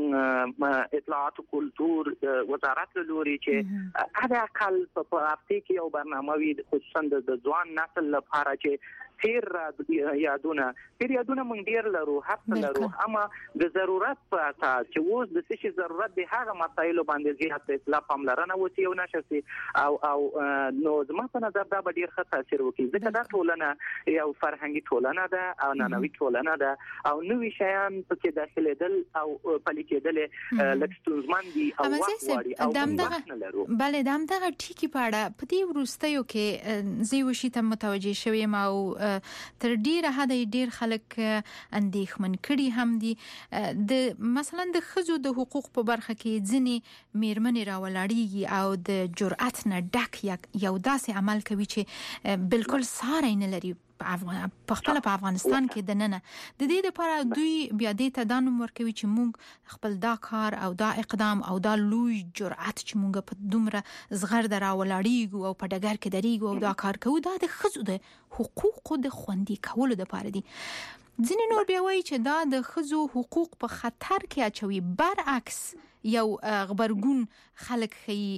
په اطلاعات او کلتور وزارت لوري چې هغه اقل په هفته کې یو برنامه وي خصوصا د ځوان نسل لپاره چې تیر یادونه مونږ ډیر لرو حق لرو اما د ضرورت په اساس چې اوس د څه ضرورت دی هغه مسایلو باندې زیات اصلاح پاملرنه وسی او نشي او نو زما په نظر دا به ډیر ښه تاثیر وکړي ځکه دا ټولنه یو فرهنګي ټولنه ده او ننوي ټولنه ده او نوې شیان پکې داخليدل او پلي کېدل لکستونزمن دي او واړي او دمدغه بله دمدغه ټیکی پاړه په دې ورستیو کې زی وشي ته متوجي شوی ما او تر ډیره حد ډیر خلک اندېښمن کړي هم دي د مثلا د خزو د حقوق په برخه کې ځنې میرمنې راولاړيږي او د جرأت نه ډک یو داسې عمل کوي چې بالکل ساري نه لري په خپل په افغانستان کې د نن د دې لپاره دوی بیا دې ته دانو ورکوي چې موږ خپل دا کار او دا اقدام او دا لوی جرأت چې موږ په دومره زغر دراولاړيږو او په ډګر کې درېږو او دا کار کوو دا د خزو د حقوقو د خوندي کولو لپاره دي ځینې نور بیا وایي چې دا د خزو حقوق په خطر کې اچوي برعکس یو غبرګون خلک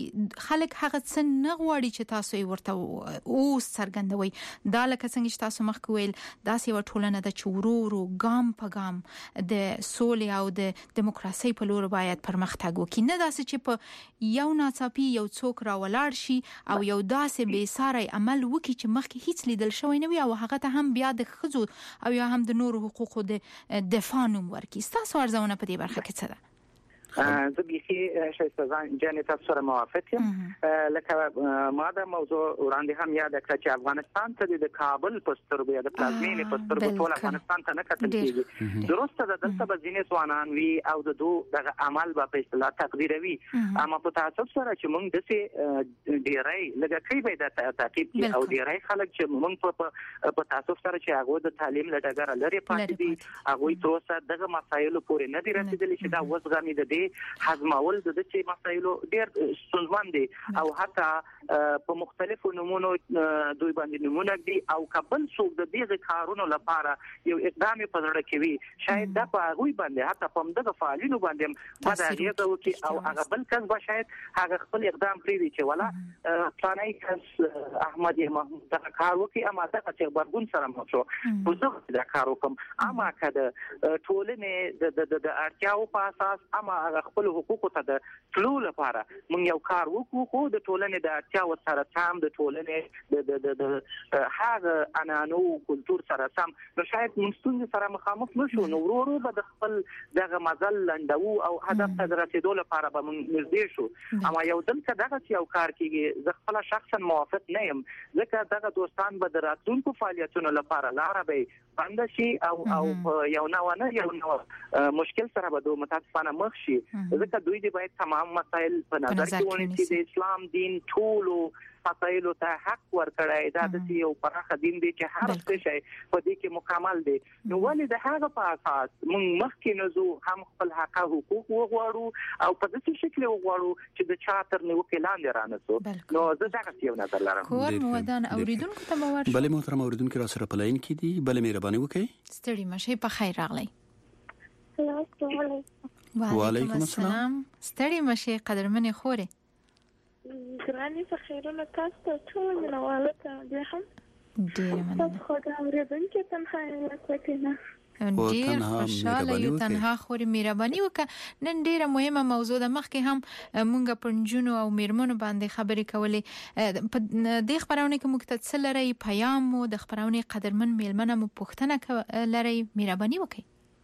هغه څه نه غواړي چې تاسو یې ورته اوس څرګندوي دا لکه څنګه چې تاسو مخکې ویل داسې یوه ټولنه ده چې ورو ګام په ګام د سولې او د دیموکراسۍ په لور باید پرمختګ وکړي نه داسې چې په یو ناڅاپي یو څوک راولاړ شي او یو داسې بېساری عمل وکړي چې مخکې هیڅ لیدل شوی نه وي او هغه ته هم بیا د ښځو او یا هم د نورو حقوقو د دفاع نوم ورکړي ستاسو ارزونه په دې برخه کې څه ده زه بیخي شایسته جانې تاسو سره موافق یم لکه ما دا موضوع وړاندې هم یاد کړه چې افغانستان ته د کابل په سترګو یا د پلازمینې په سترګو ټول افغانستان ته نه کتل کېږي درسته ده دلته به ځینې ځوانان وي او د دغه عمل به په اصطلاح تقدیروي اما په تعصب سره چې موږ داسې ډیری لږه کوي به د تعقیب کړي او ډیری خلک چې موږ په تعصب سره چې هغه د تعلیم له ډګره لري پاتې دي هغه تر اوسه دغه مسایلو پورې نه دي رسیدلي چې دا وزغمي د هضمول د دې مسایلو ډېر ستونزمن دي او حتی په مختلفو نمونو دوی باندې نمونه دي او کابل څوک د دې کارونو لپاره یو اقدام په ځړه کوي شاید دا په هغه باندې حتی په دغه فعالینو باندې مداریه کوي او هغه بل کس به شاید هغه خپل اقدام کوي چې ولا پلانای کس احمد محمود دا کار وکي اما دا چې برګون سره مو شو زه دا کار وکم اما کده ټولنه د اړتیاو په اساس اما هغه خپل حقوقو ته د تلو لپاره موږ یو کار وکړو خو د ټولنې د اړتیاو سره سم د ټولنې د هغه عنعنو کلتور سره سم نو شاید موږ سره مخامخ نشو نو ورو به د خپل دغه مزل لنډو او هدف ته رسیدو لپاره به موږ نږدې شو اما یو دلته دغه یو کار کیږي زه خپل شخصا موافق نه یم ځکه دغه دوستان به د راتلونکو فعالیتونو لپاره لاره به بند شي او یو نو مشکل سره به دوی متاسفانه مخ شي ځکه دوی دې باید تمام مسایل په نظر کې ونیسي د اسلام دین ټولو مسایلو ته حق ورکړی دا د یو پراخه دین دی چې هر څه شي په دې کې مکمل دی نو ولې د هغه په اساس موږ مخکې نزو هم خپل حقوق وغواړو او په دې شکل وغواړو چې د چا تر نیوکې لاندې رانسو نو زه دغه یو نظر لرم کور مودان اوریدونکو ته باور بلې محترم اوریدونکو را سره په لاین کې دي بلې مهرباني وکړئ ستړي مشه په خیر راغلی وعلیکم السلام ستړي مشه قدرمن خوره ګراني په خیرونه تاسو ته ټول منواله ته بیا هم ډیر مننه تاسو خو دا اورېدونکي تنها لکه ډیر خوشاله یو تنها خوري مهرباني وکړه نن ډیره مهمه موضوع ده مخکې هم مونږ پنځونو او میرمنو باندې خبرې کولې په دې خبرونه کې مکتسل لري پیام مو د خبرونه قدرمن میلمنه مو پوښتنه لري مهرباني وکړئ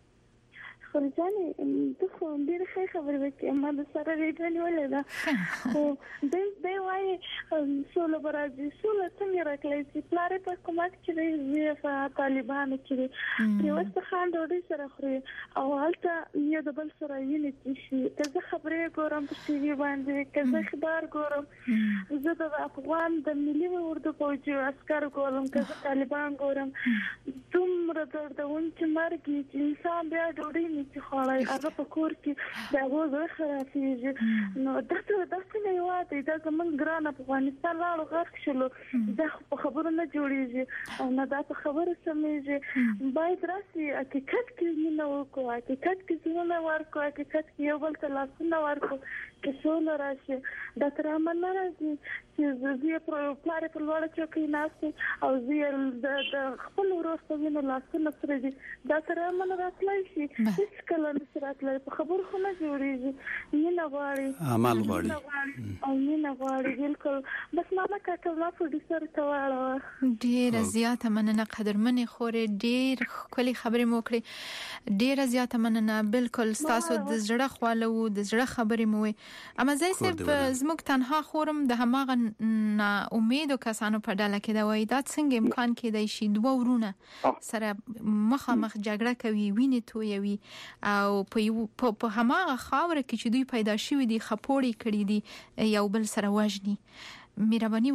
خورجانې د خو ډېر ښه خبرې وکړې ما د سره ریډیو نیولې ده خو دی وایي سوله به راځي سوله څنګه راکلی چې پلار یې په حکومت کې دی زوی یې په طالبانو کې دی پرېوسته خان ډوډۍ سره خوري او هلته یو د بل سره وینې څښي که زه خبرې ګورم په ټي وي باندې که زه اخبار ګورم زه د افغان د ملي اردو پوځي عسکر ګورم که زه طالبان ګورم دومره دردونکي مرګ چې انسان بیا ډوډۍ چې خوړای هغه په کور کې د اوزه خرافيږي نو دغه نه یواته دا زمونږ ګران افغانستان لاړو غرق شلو دا په خبرو نه جوړیږي او نه دا په خبرو سمېږي باید راسي حقیقت کې نه وکړو حقیقت کې زمونه ورکو حقیقت کې یو بل ته لاسونه ورکو چې سوله راشي دا تر امن راځي چې زه پلار په لوړ چوکۍ ناست او زه د خپل ورسته وینو لاسونه سره دي دا تر امن راتلای شي هیڅ کله نه راتلای په خبرو خو نه جوړیږي نه غواړي عمل غواړي او نه غواړي بالکل بس ماما کاکا په دې سره تواړه ډیر زیاته مننه قدرمنې خورې ډیر کلی خبرې مو کړې ډیر زیاته مننه بالکل تاسو د زړه خواله وو د زړه خبرې مو اما زه صرف زموږ تنها خورم د هماغه نا امیدو کسانو په ډله کې دا وایي دا څنګه امکان کېدای شي دوه ورونه سره مخامخ جګړه کوي وینې تویوي او په هماغه خاوره کې چې دوی پیدا شوي دي خپوړې کړي دي یو بل سره وژني مهرباني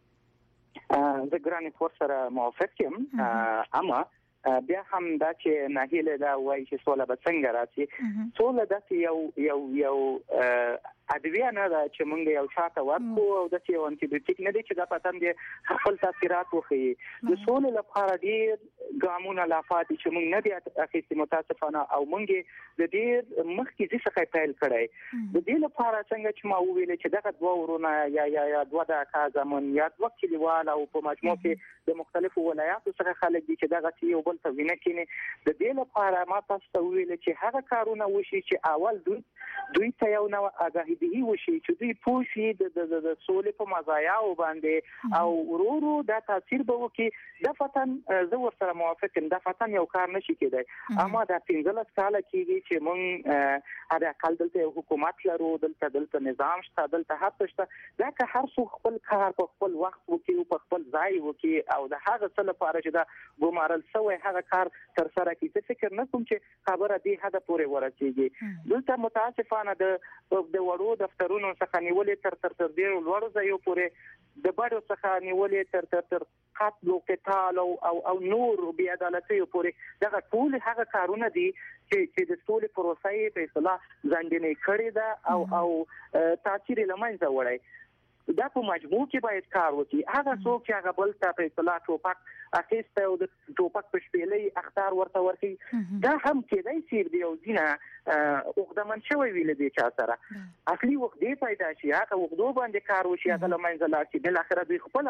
وکړئ زه ګرانې خور سره موافق یم اما بیا هم دا چې ناهیله دا وایي چې سوله به څنګه راشي سوله داسې یو ادویه نه ده چې موږ یو شاته ورکو او د یو انټي بیوټیک نه دی چې دا پاتم دي خپل تاثیرات وخی د سولې لپاره ډیر ګامونه لا پاتې چې موږ نه دي اخیستي متاسفانه او موږ د دې مخکې څه پیل کړی د دې لپاره څنګه چې ما ویل چې دغه دوه ورونه یا دوه د اکاظمون یا دوه کلیوال او په مجموع کې د مختلفو ولایاتو څخه خلک دي چې دغه یو بل ته وینه کینی د دې لپاره ما تاسو ته ویل چې هغه کارونه وشي چې اول دوی ته یو نو آگاهی دی وشي چې دوی پوښي د سولې په مزایاو باندې او ورورو دا تاثیر به وکي د فتن زه ورسره موافق یم د فتن یو کار نشي کېدای اما دا 15 سال کېږي چې مونږ هغه کال دلته حکومت لرو دلته نظام شته دلته هڅه شته دا که هر څوک خپل کار په خپل وخت وکي او په خپل ځای وکي او د هغه څه لپاره چې دا ګمارل شوی هغه کار تر سره کوي څه فکر نه کوم چې خبره دې هدا پورې ورسیږي دلته متاسفانه د وړو دفترونو څخه نیولې تر ډیرو لوړو ځایو پورې د بډو څخه نیولې تر قتل او قتال او نور بی عدالتي پورې دا ټول هغه کارونه دي چې د سولې پروسې په اصطلاح ځانګړې کړې ده او تاثیر لمنځه وړي دا په مجموع کې باید کار وکړي هغه څوک چې هغه بل ته په اصطلاح ټوپک اخیسته او د ټوپک په شپېلې اختار ورته ورکړي دا هم کېدای شي د یو ځینه اوقدمن شوی ویل دي چې سره اصلي وخت دی پیدا شي هغه وګړو باندې کار وشي هغه لمنځه لاړ شي بل اخر دوی خپل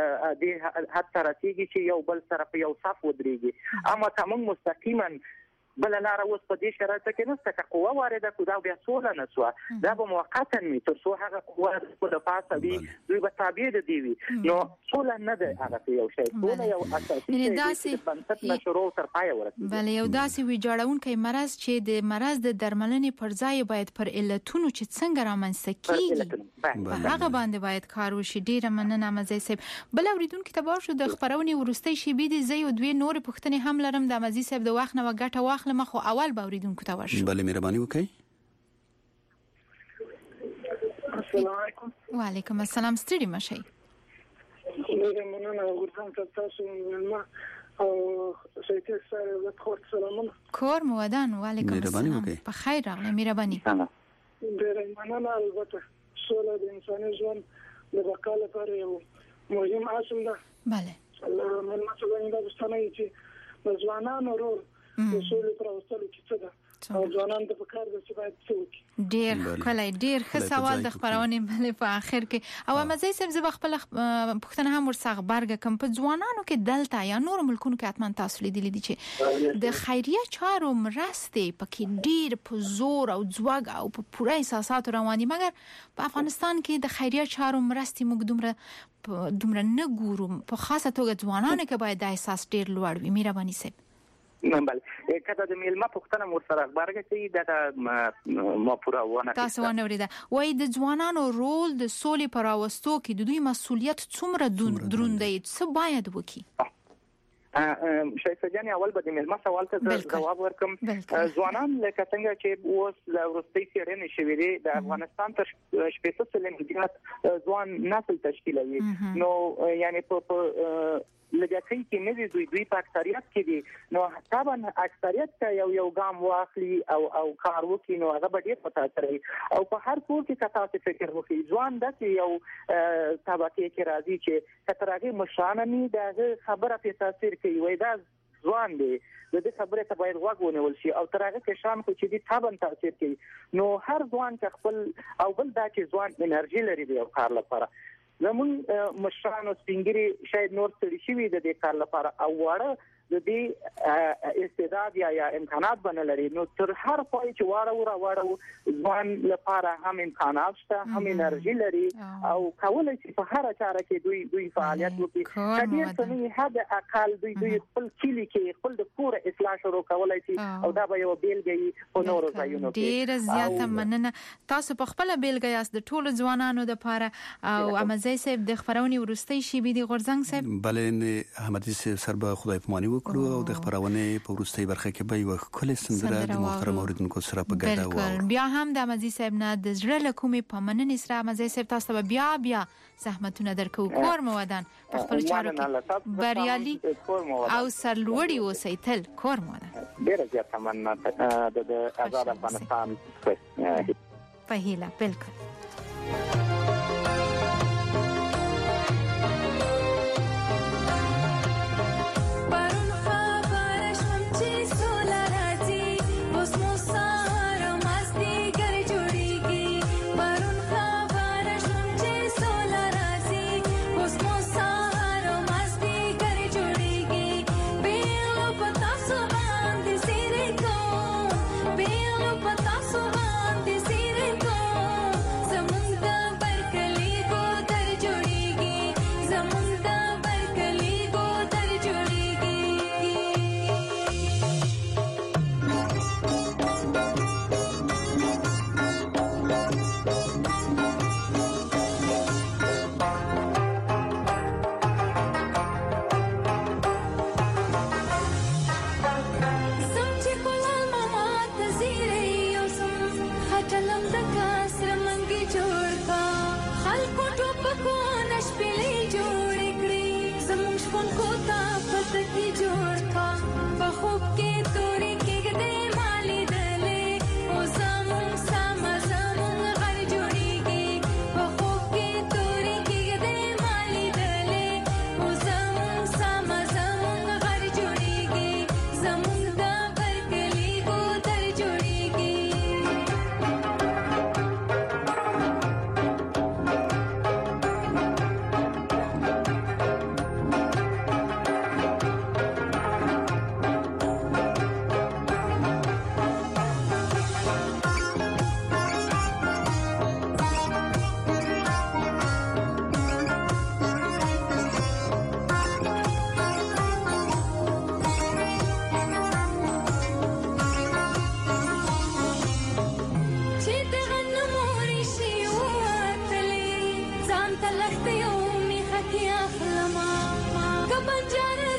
د حد سره کېږي چې یو بل سره په یو صف ودرېږي اما کوم مستقیما بل لار اوس په دې شرایط کې نشته چې قوه وارده کو دا بیا سوله نه سو دا به موقتا می تر څو هغه قوه په پاسه وي دوی به تابع دي وي نو سوله نه ده هغه یو شی سوله یو اساسي دی بنسټ نشرو تر پای ورسېږي بل یو داسې وی جوړونکي مرز چې د مرز د درملنې پر ځای باید پر علتونو چې څنګه رامنځته کیږي هغه باندې باید کار وشي. ډیره مننه مزه صاحب. بل اوریدونکو ته باور شو د خبرونې ورستۍ شی بي دي زه یو دوی نور پښتنې هم لرم د مزه صاحب د وخت نه وګټه واخله مخ اول به اوریدونکو ته ورشو. بله مهرباني وکړئ. السلام علیکم. وعلیکم السلام. ستړي مشئ. ډیره مننه ورته تاسو ما او سیته سره د خپل سلامونه کور مو ودان. وعلیکم السلام. په خیر راغلی. مهرباني. ډیره مننه. البته سوله د انساني ژوند د بقا لپاره یو مهم اصل ده. بله. الله من مثلا دا بستانه چې د ځوانانو رول د سولې پر اوسلو کې څه ده او ځوانان د پکار د څه باید څه وکړي. ډیر کله ډیر ښه سوال د خبرونې بلې په اخر کې او مزه سم زه خپل پښتنه هم ورڅخه برګه کم په ځوانانو کې دلته یا نور ملکونو کې اتمن تاسو لیدلی دي چې د خیریه چارو مرستې پکې ډیر په زور او ځواک او په پوره احساسات رواني مګر په افغانستان کې د خیریه چارو مرستې موږ دومره نه ګورو په خاصه توګه ځوانانو کې باید د احساس ډیر لوړ وي. مهرباني صاحب. بله کله د میلمه پښتنه مور سره خبرګه چې دا ما پورا ونه تاسو ونه وريده وای د ځوانانو رول د سولې پر واستو کې د دوی مسولیت څومره دروند دی څه باید وکړي. شایسته جان اول به د میلمه سوال ته جواب ورکم. ځوانان لکه څنګه چې اوس د ورستۍ څېړنې شوې دي د افغانستان تر 80% زیات ځوان نسل تشکیلوي نو یعنی په لږکۍ کې نه دي دوی په اکثریت کې دي نو طبعا اکثریت ته یو ګام واخلي او کار وکړي نو هغه به ډېر پتا کوي او په هر کور کې تاسو فکر وکړئ ځوان د یو طبقه کې راځي چې کترغه مشانني د خبره په تاثیر کوي وای دا ځوان دی د دې خبره ته باید غوږ ونیول شي او ترغه کې شان خو چې دي طبعا تاثیر کوي نو هر ځوان چې خپل او بل دا چې ځوان انرژي لري د کار لپاره زمون مشرانو سپینګری شاید نور ستړي شوي د دې کار لپاره او واړه د دې استعداد یا امکانات باندې لري نو تر هر پای چې واړه ځوان لپاره هم امکانات شته هم انرژي لري او کولای شي په هر چاره کې دوی فعالیت وکړي کډیر څنګه هدا اقل دوی خپل کلی کې خپل د کور اصلاح شروع کولای شي او دا به یو بیلګي په نورو ځایونو کې ډیر زیاته مننه تاسو په خپل بیلګي یاست د ټولو ځوانانو لپاره او امزي صاحب د خبرونې ورستۍ شي بي دي غورزنګ صاحب بلې احمدي سر به خدای پماني وکړو او د خبرونه په ورستۍ برخه کې به یو کله سندره د محترم اوریدونکو سره په ګډه و بیا هم د امزي صاحب نه د زړه لکومې په مننې سره امزي صاحب تاسو به بیا زحمتونه درکو کور مودان په خپل چارو کې بریالي او سرلوړي اوسئ تل کور مودان ډیر زیات تمنا د آزاد افغانستان په هیله بالکل تلخت يومي حكي أحلما كبنجر